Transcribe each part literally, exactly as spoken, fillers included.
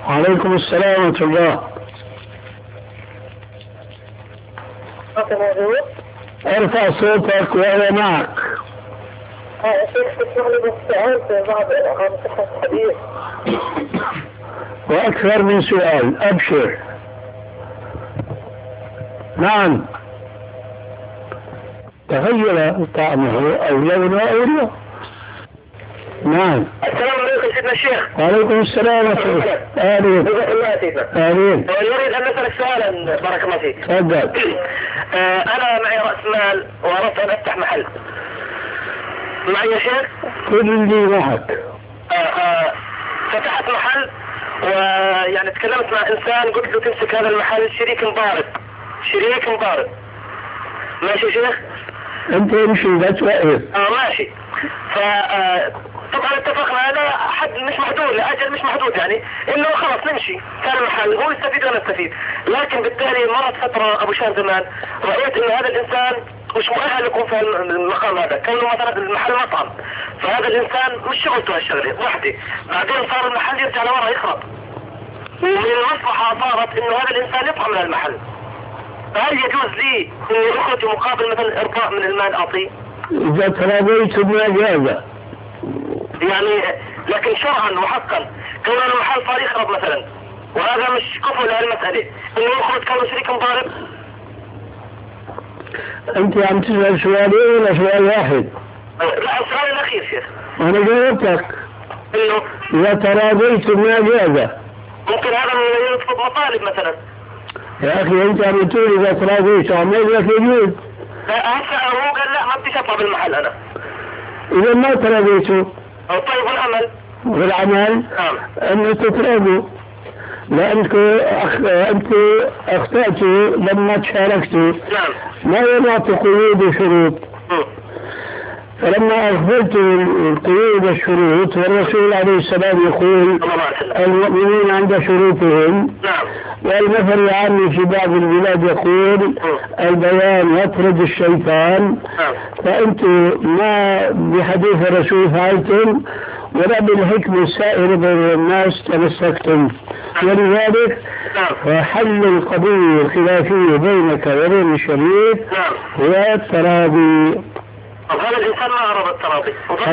وعليكم السلام ورحمة الله. ارفع صوتك وأنا معك. وأكثر من سؤال، أبشر. نعم. تغير طعمه أو لونه أو ريحه. نعم. السلام عليكم سيدنا الشيخ. وعليكم السلام ورحمة الله. آمين. جزاك الله سيدنا. آمين. نريد أن نسألك سؤالا بارك الله فيك. تفضل. آه أنا معي رأس مال وأردت أن أفتح محل. معي يا شيخ؟ كل اللي معك. آه آه فتحت محل ويعني تكلمت مع إنسان قلت له تمسك هذا المحل شريك مضارب. شريك مضارب. ماشي يا شيخ؟ أنت امشي لا توقف. اه ماشي. ف طبعا اتفقنا هذا حد مش محدود لاجل مش محدود يعني انه خلاص نمشي كان المحل هو يستفيد وانا استفيد. لكن بالتالي مرت فتره ابو شهر زمان رايت انه هذا الانسان مش مؤهل يكون في المقام هذا كونه مثلا المحل مطعم. فهذا الانسان مش شغلته هالشغله وحده. بعدين صار المحل يرجع لورا يخرب. ومن المصلحه صارت انه هذا الانسان يطلع من المحل. فهل يجوز لي اني اخرج مقابل مثلا ارضاء من المال اعطيه؟ إذا تراضيت بما جاز. يعني لكن شرعا وحقا كون المحل صار يخرب مثلا وهذا مش كفر لهالمسألة انه يخرج كونه شريك مضارب. أنت عم تسأل سؤالين ولا سؤال واحد؟ لا السؤال الأخير شيخ. أنا جاوبتك. إنه إذا تراضيت بما جاز. ممكن هذا يطلب مطالب مثلا. يا أخي أنت عم تقول إذا تراضيت عمل لك يجوز. لا هسه هو قال لا ما بديش أطلع بالمحل أنا. إذا ما تراضيته. طيب والعمل؟ والعمل نعم. أن تتراضوا. لأنك أخ... أنت أخطأت لما تشاركتوا. نعم. ما ينعطي قيود وشروط. فلما أغفلت القيود والشروط والرسول عليه السلام يقول المؤمنين عند شروطهم. نعم. والمثل العام في بعض البلاد يقول البيان يطرد الشيطان. نعم. فأنتم ما بحديث الرسول فعلتم ولا بالحكم السائر بين الناس تمسكتم. ولذلك فحل القضية الخلافية بينك وبين الشريك هو التراضي. طب هذا الإنسان ما أراد التراضي.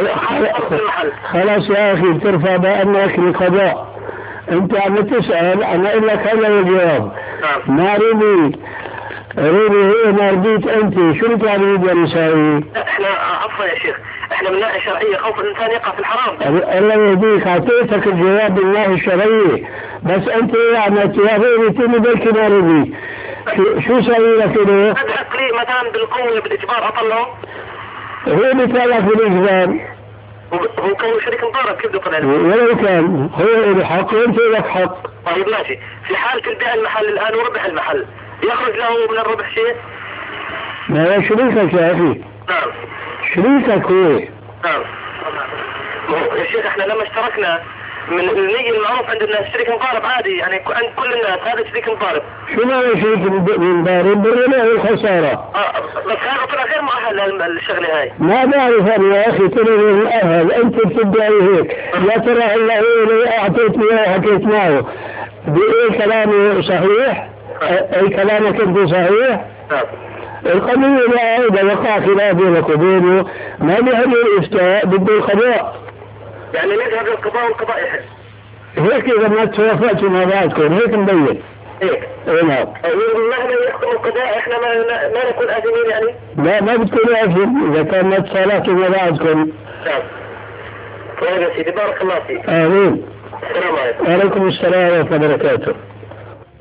خلاص يا أخي ترفع بأنك لقضاء. أنت عم تسأل أنا أقول لك هذا الجواب. ما رمي رمي هي ما رضيت أنت شو بتعمل يا نسائي؟ احنا عفوا يا شيخ احنا من ناحية شرعية خوف الإنسان يقع في الحرام. الله يهديك أعطيتك الجواب من ناحية الشرعية بس أنت عم تيابيني تاني بلكي ما رضي. شو سوي لك إليه؟ أدحق لي مثلا بالقوة بالإجبار أطلعه؟ هو بيطلعك بالإجبار. هو كان شريك مضارب كيف بيطلع لك؟ ولو كان هو له حق وأنت لك حق. طيب ماشي. في حالة البيع المحل الآن وربح المحل يخرج له من الربح شيء؟ ما هو شريكك يا أخي. نعم. شريكك هو. نعم. يا شيخ احنا لما اشتركنا من النية المعروف عند الناس شريك مضارب عادي يعني عند كل الناس هذا شريك مضارب. شو معنى شريك مضارب؟ بالربح والخسارة. اه بس هذا طلع غير مؤهل للشغلة هاي. ما بعرف انا يا اخي طلع مؤهل انت بتدعي هيك. يا ترى هلا هو اعطيتني اياه وحكيت معه بايه كلامه صحيح؟ اي كلامك انت صحيح؟ نعم. القضية لا إذا وقع خلاف بينك وبينه ما بيهم الإفتاء بده القضاء. يعني نذهب للقضاء والقضاء يحل. هيك إذا ما توافقتوا مع بعضكم هيك مبين. هيك. إيه نعم. مهما يحكم القضاء إحنا ما ما نكون آثمين يعني. لا ما بتكون آثم إذا كان ما تصالحتوا مع بعضكم. نعم. طيب يا سيدي بارك الله فيك. آمين. السلام عليكم. وعليكم السلام ورحمة الله وبركاته.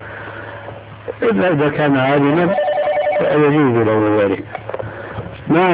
إلا إذا كان عالما فيجوز له ذلك. نعم.